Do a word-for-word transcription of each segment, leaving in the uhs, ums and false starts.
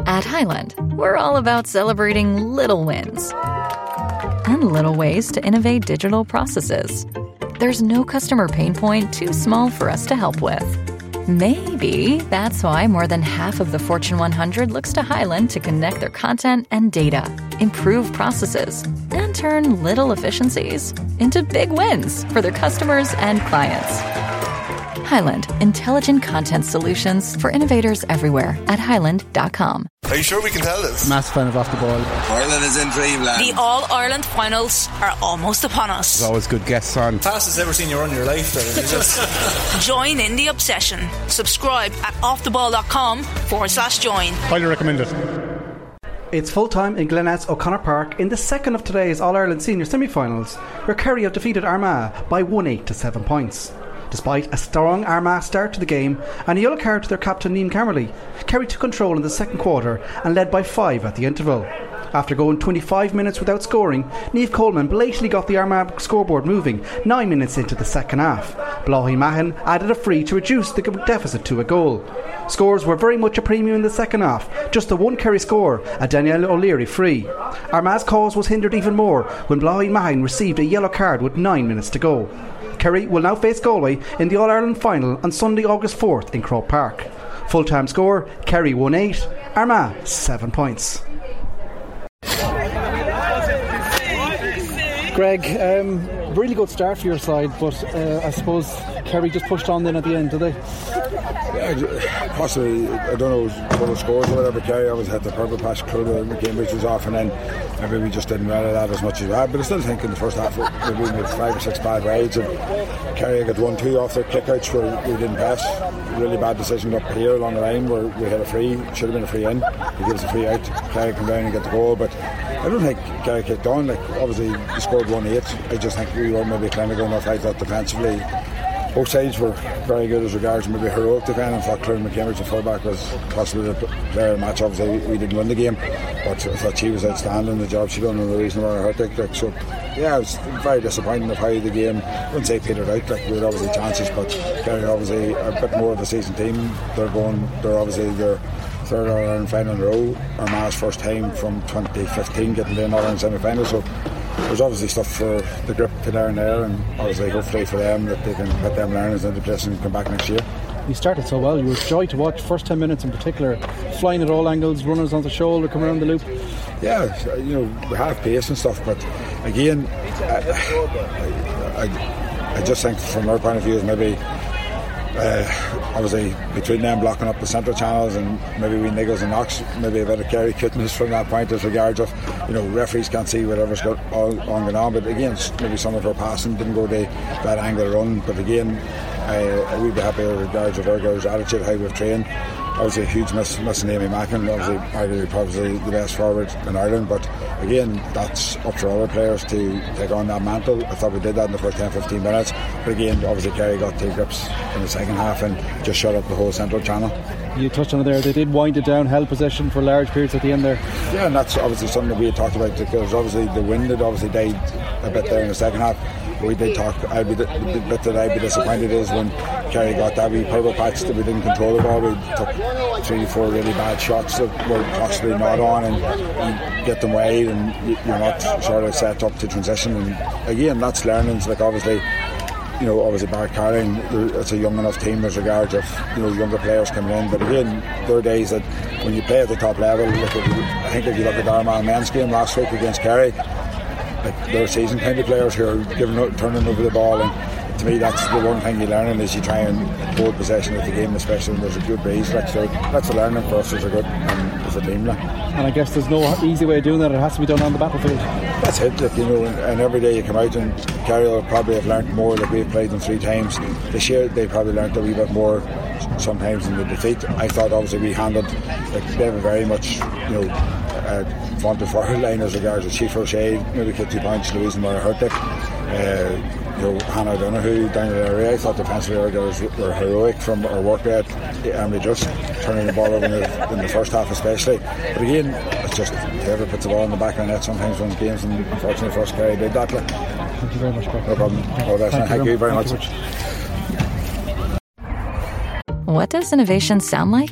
At Highland, we're all about celebrating little wins and little ways to innovate digital processes. There's no customer pain point too small for us to help with. Maybe that's why more than half of the Fortune one hundred looks to Highland to connect their content and data, improve processes, and turn little efficiencies into big wins for their customers and clients. Highland, intelligent content solutions for innovators everywhere at highland dot com. Are you sure we can tell this? Massive fan of Off the Ball. Ireland is in dreamland. The All-Ireland finals are almost upon us. There's always good guests on. Fastest ever seen you run in your life. Just... Join in the obsession. Subscribe at offtheball.com forward slash join. Highly recommend it. It's full time in Glenette's O'Connor Park in the second of today's All-Ireland Senior semi-finals, where Kerry have defeated Armagh by one eight to seven points. Despite a strong Armagh start to the game and a yellow card to their captain Niamh Camerly, Kerry took control in the second quarter and led by five at the interval. After going twenty-five minutes without scoring, Niamh Coleman blatantly got the Armagh scoreboard moving nine minutes into the second half. Blothy Mahan added a free to reduce the deficit to a goal. Scores were very much a premium in the second half, just the one Kerry score, a Danielle O'Leary free. Armagh's cause was hindered even more when Blothy Mahan received a yellow card with nine minutes to go. Kerry will now face Galway in the All-Ireland final on Sunday, August fourth in Croke Park. Full-time score, Kerry one eight, Armagh seven points. Greg, um, really good start for your side, but uh, I suppose Kerry just pushed on then at the end, did they? Yeah, possibly. I don't know what the scores or whatever. Kerry always had the purple patch club and the game which was off, and then maybe we just didn't rally that as much as we had. But I still think in the first half maybe we had five or six bad rides, and Kerry got one two off their kickouts where we didn't pass. Really bad decision up here along the line where we had a free, should have been a free in. He gives a free out. Kerry come down and get the goal, but I don't think Kerry kicked on. Like obviously we scored one eight. I just think we were maybe clinical enough. I thought defensively both sides were very good as regards maybe heroic defending. I thought Claire McCambridge, the fullback, was possibly the player of the match. Obviously we didn't win the game, but I thought she was outstanding. The job she done and the reason why her tick. Like, so yeah, it was very disappointing of how the game, I wouldn't say petered out. Like we had obviously chances, but Kerry obviously a bit more of a seasoned team. They're going. They're obviously their third All-Ireland final in a row. Armagh's first time from twenty fifteen getting to an All-Ireland semi-final. So there's obviously stuff for the grip to learn there, and obviously hopefully for them that they can put them learners into place and come back next year. You started so well. You were a joy to watch. First ten minutes in particular, flying at all angles, runners on the shoulder, coming around the loop. Yeah, you know, we have pace and stuff, but again, I, I, I just think from our point of view is maybe Uh, obviously between them blocking up the central channels and maybe we niggles and knocks, maybe a bit of Kerry cuteness from that point as regards of, you know, referees can't see whatever's got all on going on, but again maybe some of our passing didn't go to that angle run, but again uh, we'd be happy with regards of our girls' attitude, how we've trained. Obviously a huge miss missing Amy Mackin, obviously arguably probably the best forward in Ireland, but again that's up to other players to take on that mantle. I thought we did that in the first ten to fifteen minutes, but again obviously Kerry got two grips in the second half and just shut up the whole central channel. You touched on it there, they did wind it down, held possession for large periods at the end there. Yeah, and that's obviously something that we had talked about, because obviously the wind had obviously died a bit there in the second half. We did talk, I'd be, the bit that I'd be disappointed is when Kerry got that wee purple patch that we didn't control the ball. We took three or four really bad shots that were possibly not on, and you get them wide and you're not sort of set up to transition. And again, that's learnings. Like obviously, you know, obviously Barrett Carling, it's a young enough team as regards of, you know, younger players coming in. But again, there are days that when you play at the top level, look at, I think if you look at the Armagh men's game last week against Kerry, like they're seasoned kind of players who are giving, turning over the ball, and to me that's the one thing you're learning is you try and hold possession of the game, especially when there's a good breeze. Like, so that's a learning for us as a good um, as a team. Like. And I guess there's no easy way of doing that, it has to be done on the battlefield. That's it, like, you know, and, and every day you come out, and Kerry will probably have learnt more. Like we've played them three times this year, they probably learnt a wee bit more sometimes in the defeat. I thought obviously we handled, like they have a very much, you know, uh, vaunted forward line as regards to Chief O'Shea, maybe kicked two points, Louise and Mara Hurtick, uh, you know, Hannah Donoghue down in the area. I thought defensively our girls were heroic from our work rate, and we just turning the ball over in the, in the first half especially. But again, it's just whoever puts the ball in the back of the net sometimes wins games, and unfortunately for us Kerry did that. Like. Thank you very much, Greg. No problem. All the best. Thank, Thank you very much. What does innovation sound like?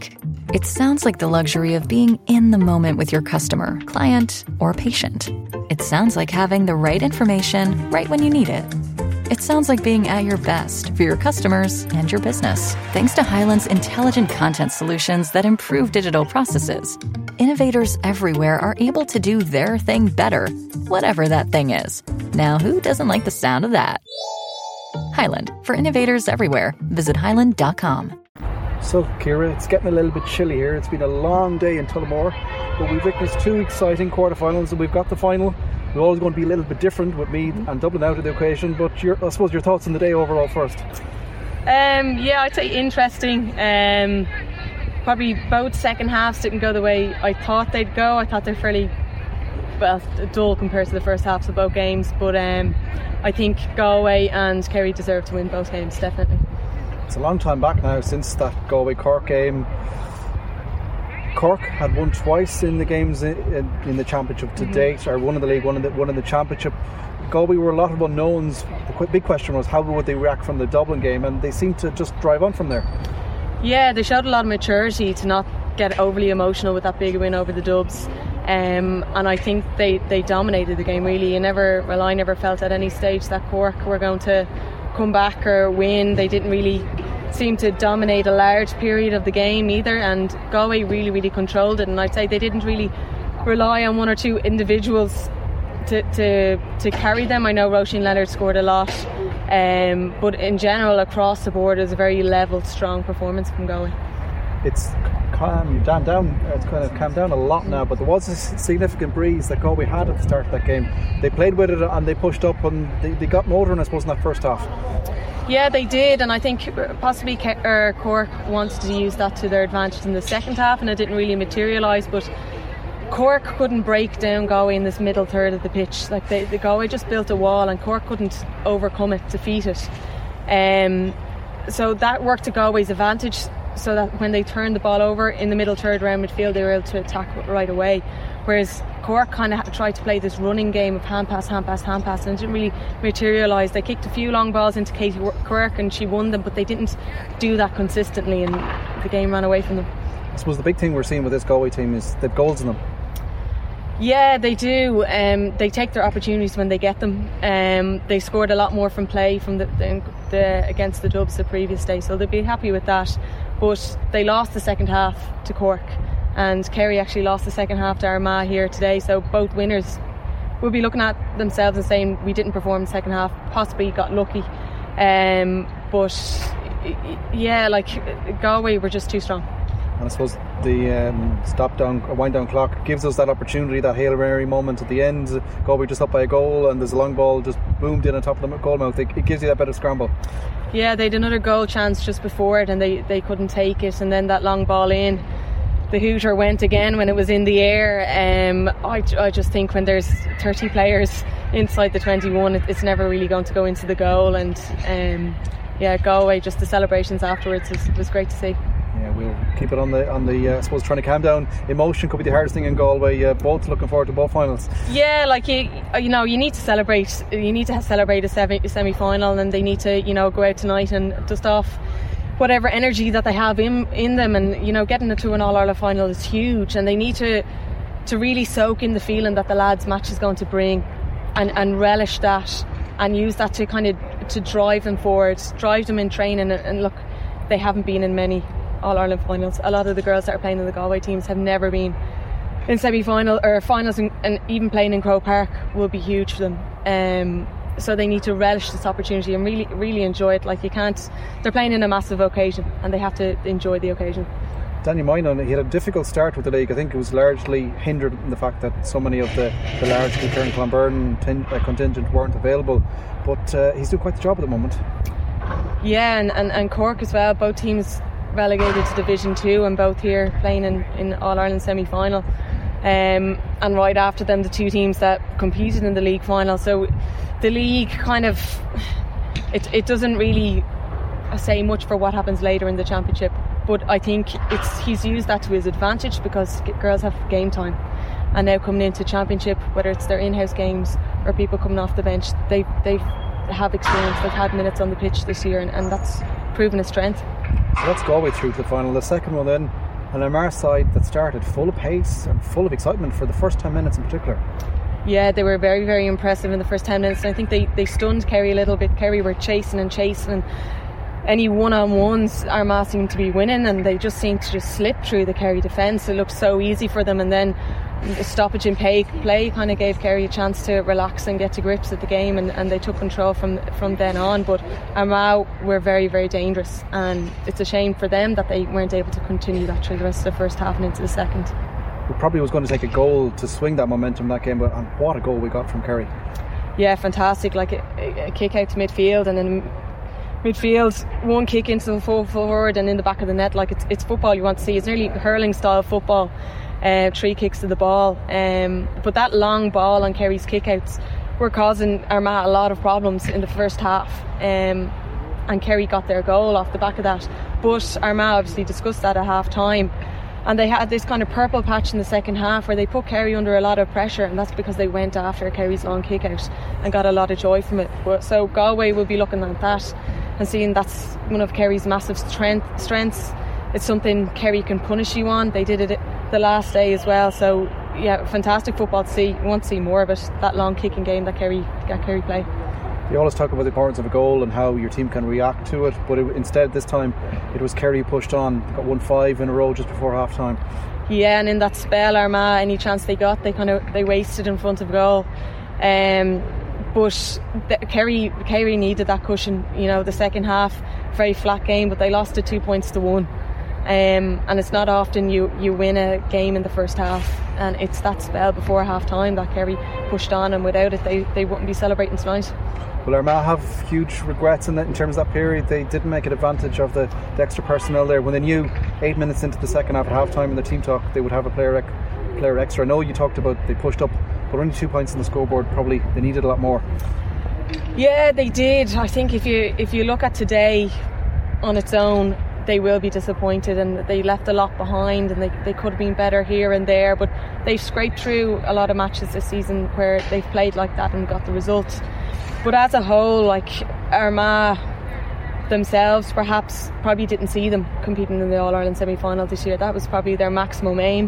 It sounds like the luxury of being in the moment with your customer, client, or patient. It sounds like having the right information right when you need it. It sounds like being at your best for your customers and your business. Thanks to Hyland's intelligent content solutions that improve digital processes, innovators everywhere are able to do their thing better, whatever that thing is. Now, who doesn't like the sound of that? Hyland, for innovators everywhere. Visit hyland dot com. So, Ciara, it's getting a little bit chilly here. It's been a long day in Tullamore, but we've witnessed two exciting quarterfinals, and we've got the final. We're always going to be a little bit different with Meath and Dublin out of the equation, but your, I suppose your thoughts on the day overall first. Um, yeah, I'd say interesting. Um, probably both second halves didn't go the way I thought they'd go. I thought they're fairly well dull compared to the first halves of both games, but um, I think Galway and Kerry deserve to win both games, definitely. It's a long time back now since that Galway-Cork game. Cork had won twice in the games in, in the championship to mm-hmm. date, or one in the league, one in the, one in the championship. Galway were a lot of unknowns. The big question was how would they react from the Dublin game, and they seemed to just drive on from there. Yeah, they showed a lot of maturity to not get overly emotional with that big win over the Dubs, um, and I think they, they dominated the game really. You never, well, I never felt at any stage that Cork were going to come back or win. They didn't really seem to dominate a large period of the game either, and Galway really really controlled it, and I'd say they didn't really rely on one or two individuals to to, to carry them. I know Roisin Leonard scored a lot, um, but in general across the board it was a very level, strong performance from Galway. It's calm down, down it's kind of calmed down a lot now, but there was a significant breeze that Galway had at the start of that game. They played with it and they pushed up and they, they got motoring, I suppose, in that first half. Yeah, they did, and I think possibly Ke- er, Cork wanted to use that to their advantage in the second half, and it didn't really materialise. But Cork couldn't break down Galway in this middle third of the pitch. Like they, the Galway just built a wall, and Cork couldn't overcome it, defeat it. Um, so that worked to Galway's advantage, so that when they turned the ball over in the middle third round midfield, they were able to attack right away. Whereas Cork kind of tried to play this running game of hand pass, hand pass, hand pass, and it didn't really materialise. They kicked a few long balls into Katie Quirk and she won them, but they didn't do that consistently, and the game ran away from them. I suppose the big thing we're seeing with this Galway team is they've goals in them. Yeah, they do. Um, they take their opportunities when they get them. Um, they scored a lot more from play from the, the, the against the Dubs the previous day, so they'll be happy with that. But they lost the second half to Cork, and Kerry actually lost the second half to Armagh here today, so both winners will be looking at themselves and saying we didn't perform in the second half, possibly got lucky, um, but yeah, like Galway were just too strong. And I suppose the um, stop down, wind down clock gives us that opportunity, that Hail Mary moment at the end. Galway just up by a goal and there's a long ball just boomed in on top of the goal mouth. It, it gives you that bit of scramble. Yeah, they had another goal chance just before it and they, they couldn't take it, and then that long ball in, the hooter went again when it was in the air. Um, I, I just think when there's thirty players inside the twenty-one, it, it's never really going to go into the goal, and um, yeah, Galway, just the celebrations afterwards was, was great to see. Yeah, we'll keep it on the on the. Uh, I suppose trying to calm down emotion could be the hardest thing in Galway. Uh, both looking forward to both finals. Yeah, like you, you know, you need to celebrate. You need to celebrate a semi semi final, and they need to, you know, go out tonight and dust off whatever energy that they have in in them. And you know, getting it to an All Ireland final is huge, and they need to to really soak in the feeling that the lads' match is going to bring, and and relish that, and use that to kind of to drive them forward, drive them in training. And, and look, they haven't been in many All-Ireland finals. A lot of the girls that are playing in the Galway teams have never been in semi-final or finals, and, and even playing in Croke Park will be huge for them. Um, so they need to relish this opportunity and really, really enjoy it. Like you can't, they're playing in a massive occasion and they have to enjoy the occasion. Daniel Moynihan, he had a difficult start with the league. I think it was largely hindered in the fact that so many of the, the large Kilkerran Clonberne tin, uh, contingent weren't available, but uh, he's doing quite the job at the moment. Yeah, and, and, and Cork as well, both teams relegated to Division two and both here playing in, in All-Ireland semi-final, um, and right after them the two teams that competed in the league final. So the league kind of it, it doesn't really say much for what happens later in the championship, but I think it's he's used that to his advantage because girls have game time, and now coming into championship, whether it's their in-house games or people coming off the bench, they they have experience, they've had minutes on the pitch this year, and, and that's proven a strength. So that's Galway through to the final. The second one then, an Armagh side that started full of pace and full of excitement for the first ten minutes in particular. Yeah, they were very, very impressive in the first ten minutes. And I think they, they stunned Kerry a little bit. Kerry were chasing and chasing, and any one-on-ones Armagh seemed to be winning, and they just seemed to just slip through the Kerry defence. It looked so easy for them, and then the stoppage in play, play kind of gave Kerry a chance to relax and get to grips at the game, and, and they took control from from then on. But Armagh were very, very dangerous, and it's a shame for them that they weren't able to continue that through the rest of the first half and into the second. We probably was going to take a goal to swing that momentum in that game, but and what a goal we got from Kerry. Yeah, fantastic. Like a, a kick out to midfield, and then midfield, one kick into the full forward and in the back of the net. Like it's, it's football you want to see. It's nearly hurling style football. Uh, three kicks to the ball, um, but that long ball on Kerry's kickouts were causing Armagh a lot of problems in the first half, um, and Kerry got their goal off the back of that. But Armagh obviously discussed that at half time, and they had this kind of purple patch in the second half where they put Kerry under a lot of pressure, and that's because they went after Kerry's long kick out and got a lot of joy from it. So Galway will be looking at that and seeing that's one of Kerry's massive strength, strengths. It's something Kerry can punish you on. They did it the last day as well. So yeah, fantastic football to see. We want to see more of it, that long kicking game that Kerry, that Kerry play. You always talk about the importance of a goal and how your team can react to it, but it, instead this time it was Kerry who pushed on. They got one five in a row just before half time. Yeah, and in that spell Armagh, any chance they got, they kind of they wasted in front of goal. Um, but the, Kerry Kerry needed that cushion. You know, the second half, very flat game, but they lost it two points to one. Um, and it's not often you, you win a game in the first half, and it's that spell before half time that Kerry pushed on, and without it they, they wouldn't be celebrating tonight. Will Armagh have huge regrets in, that, in terms of that period? They didn't make an advantage of the, the extra personnel there when they knew eight minutes into the second half at half time in the team talk they would have a player, ec- player extra. I know you talked about they pushed up, but only two points on the scoreboard. Probably they needed a lot more. Yeah, they did. I think if you if you look at today on its own, they will be disappointed, and they left a lot behind, and they, they could have been better here and there, but they've scraped through a lot of matches this season where they've played like that and got the result. But as a whole, like Armagh themselves perhaps probably didn't see them competing in the All-Ireland semi-final this year. That was probably their maximum aim.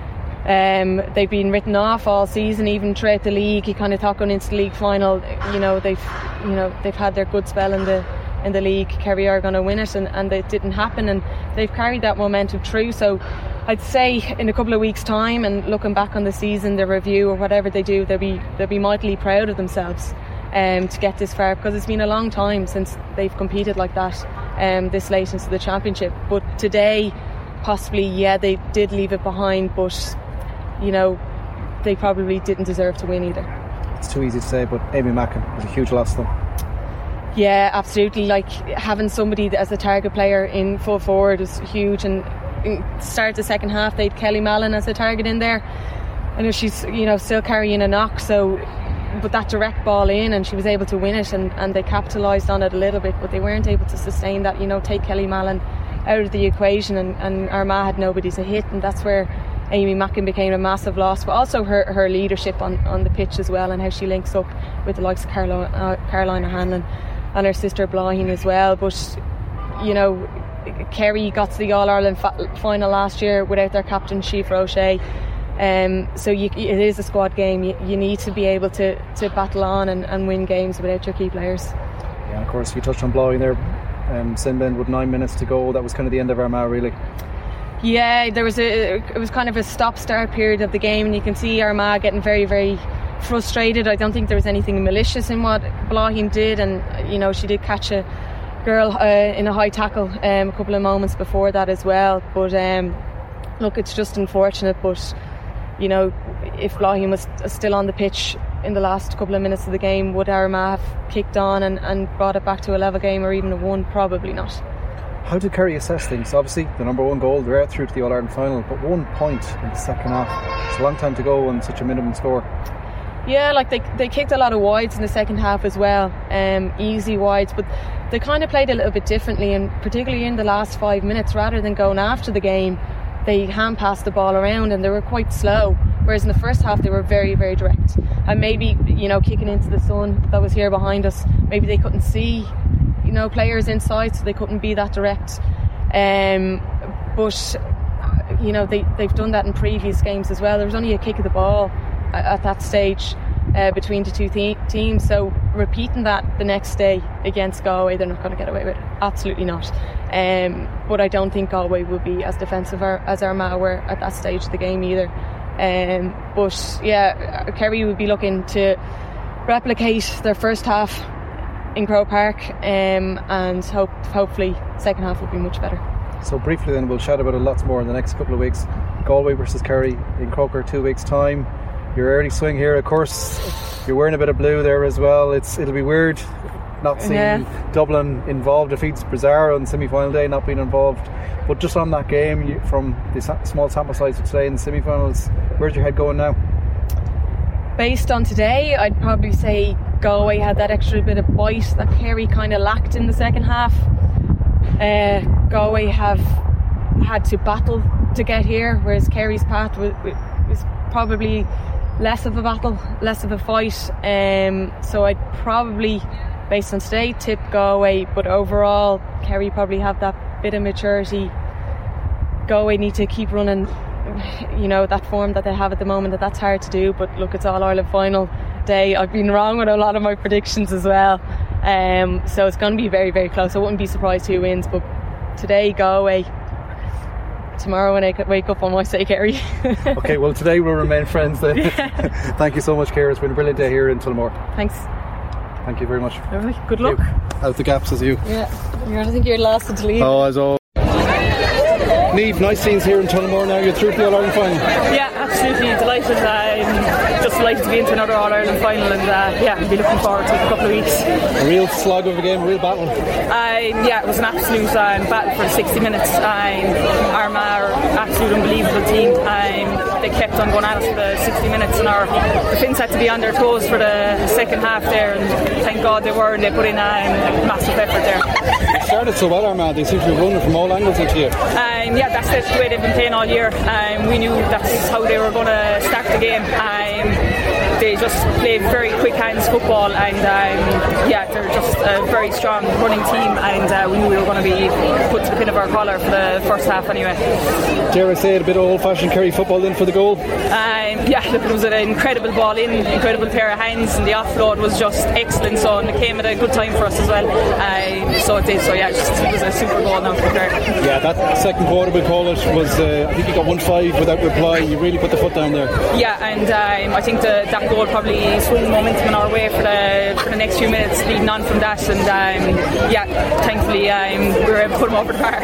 Um, they've been written off all season, even throughout the league. You kind of thought going into the league final, you know, they've you know they've had their good spell in the in the league. Kerry are going to win it, and, and it didn't happen, and they've carried that momentum through. So I'd say in a couple of weeks' time, and looking back on the season, the review or whatever they do, they'll be they'll be mightily proud of themselves um, to get this far, because it's been a long time since they've competed like that um, this late into the championship. But today, possibly, yeah, they did leave it behind, but you know, they probably didn't deserve to win either. It's too easy to say, but Amy Mackin was a huge loss to them. Yeah, absolutely. Like having somebody as a target player in full forward is huge. And start the second half, they had Kelly Mallon as a target in there. I know she's, you know, still carrying a knock. So, but that direct ball in, and she was able to win it, and, and they capitalised on it a little bit, but they weren't able to sustain that. You know, take Kelly Mallon out of the equation, and, and Armagh had nobody to hit, and that's where Amy Mackin became a massive loss, but also her, her leadership on, on the pitch as well, and how she links up with the likes of Carlo, uh, Carolina Hanlon and her sister Blahin as well. But you know, Kerry got to the All-Ireland fa- final last year without their captain Siobhan O'Shea, um, so you, it is a squad game. You, you need to be able to, to battle on and, and win games without your key players. Yeah, and of course you touched on Blahin there, um, Sinbin with nine minutes to go. That was kind of the end of Armagh, really. Yeah, there was a it was kind of a stop-start period of the game, and you can see Armagh getting very, very frustrated. I don't think there was anything malicious in what Blahin did, and you know, she did catch a girl uh, in a high tackle um, a couple of moments before that as well. But um, look, it's just unfortunate. But you know, if Blahin was still on the pitch in the last couple of minutes of the game, would Armagh have kicked on and, and brought it back to a level game or even a one? Probably not. How did Kerry assess things? Obviously the number one goal, they're out through to the All-Ireland final, but one point in the second half, it's a long time to go on such a minimum score. Yeah, like they they kicked a lot of wides in the second half as well, um, easy wides, but they kind of played a little bit differently, and particularly in the last five minutes, rather than going after the game, they hand passed the ball around, and they were quite slow, whereas in the first half they were very, very direct. And maybe, you know, kicking into the sun that was here behind us, maybe they couldn't see, you know, players inside, so they couldn't be that direct. Um, but you know, they, they've done that in previous games as well. There was only a kick of the ball at, at that stage uh, between the two te- teams. So repeating that the next day against Galway, they're not going to get away with it. Absolutely not. Um, but I don't think Galway will be as defensive as Armagh were at that stage of the game either. Um, but yeah, Kerry would be looking to replicate their first half in Croke Park, um, and hope hopefully second half will be much better. So briefly then, we'll chat about it lots more in the next couple of weeks. Galway versus Kerry in Croker, two weeks time. Your early swing here, of course, you're wearing a bit of blue there as well. It's It'll be weird not seeing yeah. Dublin involved. Defeats Brazil on semi-final day, not being involved. But just on that game, you, from the small sample size of today in the semi-finals, where's your head going now? Based on today, I'd probably say Galway had that extra bit of bite that Kerry kind of lacked in the second half. Uh, Galway have had to battle to get here, whereas Kerry's path was, was probably less of a battle, less of a fight. Um, so I'd probably, based on today, tip Galway, but overall Kerry probably have that bit of maturity. Galway need to keep running, you know, that form that they have at the moment. That that's hard to do, but look, it's All Ireland final day. I've been wrong with a lot of my predictions as well, um, so it's going to be very, very close. I wouldn't be surprised who wins, but today Galway. Tomorrow when I wake up, I might say Kerry. Okay, well today we'll remain friends then. Yeah. Thank you so much, Ciara. It's been a brilliant day here in Tullamore. Thanks. Thank you very much. Lovely. Good luck. Out the gaps as you. Yeah, I think you're last to leave. Oh, as always. Niamh, nice scenes here in Tullamore now. You're through to the All-Ireland final. Yeah, absolutely delighted. I'm just delighted to be into another All-Ireland final, and uh, yeah, I'll be looking forward to it in a couple of weeks. A real slog of a game, a real battle. Um, yeah, it was an absolute um, battle for sixty minutes. Um, Armagh are absolute unbelievable team. Um, they kept on going at us for the sixty minutes, and our defence had to be on their toes for the second half there, and thank God they were, and they put in um, a massive effort there. It started so well, Armagh. They seem to be running from all angles into you. Um, yeah, that's the way they've been playing all year. Um, we knew that's how they were going to start the game. Um, they just played very quick hands football, and um, yeah, they're just a very strong running team, and uh, we knew we were going to be put to the pin of our collar for the first half anyway. Dare I say it, a bit of old-fashioned Kerry football in for the goal? Um, yeah, look, it was an incredible ball in, incredible pair of hands, and the offload was just excellent, so and it came at a good time for us as well. Um, so it did, so yeah, it, just, it was a super goal now for Kerry. Yeah, that second quarter, we call it, was uh, I think you got one five without reply. You really put the foot down there. Yeah, and um, I think the, that goal probably swung momentum in our way for the for the next few minutes leading on from that, and um, yeah, thankfully um, we were able to put them over the bar.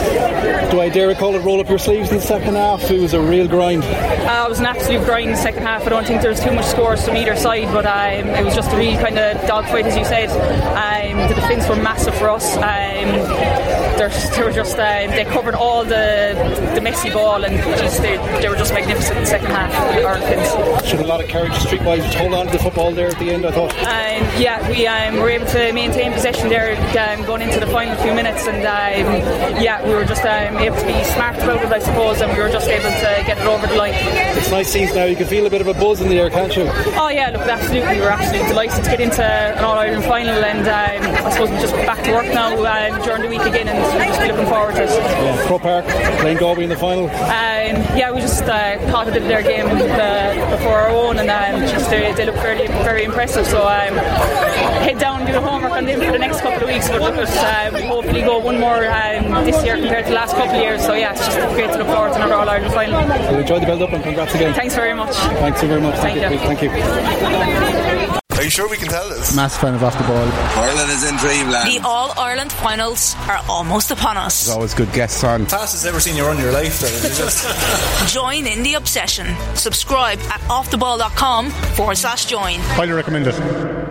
Do I dare call it roll up your sleeves in the second half? It was a real grind. Uh, it was an absolute grind in the second half. I don't think there was too much scores from either side, but um, it was just a real kind of dogfight, as you said. Um, the defence were massive for us. Um, they were just um, they covered all the the messy ball, and geez, they, they were just magnificent in the second half. Our defence showed a lot of courage streetwise to hold on to the football there at the end, I thought. Um, yeah, we um, were able to maintain possession there um, going into the final few minutes, and um, yeah, we were just um, able to be smart about it, I suppose, and we were just able to get it over the line. It's nice scenes now. You can feel a bit of a buzz in the air, can't you? Oh yeah, look, absolutely. We're absolutely delighted to get into an All-Ireland final, and um, I suppose we're just back to work now um, during the week again, and we're just looking forward to it. Yeah, Croke Park playing Galway in the final. Um, yeah, we just uh, caught a bit of their game the, before our own, and um, just they, they look very, very impressive. So um, head down and do the homework on them for the next couple of weeks. But look at um, hopefully go one more um, this year compared to the last couple of years. So yeah, it's just great to look forward to another All-Ireland final. Well, enjoy the build-up and congrats again. Thanks very much. Thanks so very much. Thank, Thank you. you. Thank you. Are you sure we can tell this? Massive fan of Off the Ball. Ireland is in dreamland. The All-Ireland finals are almost upon us. There's always good guests on. Fastest ever seen you run in your life. Just join in the obsession. Subscribe at offtheball.com forward slash join. Highly recommend it.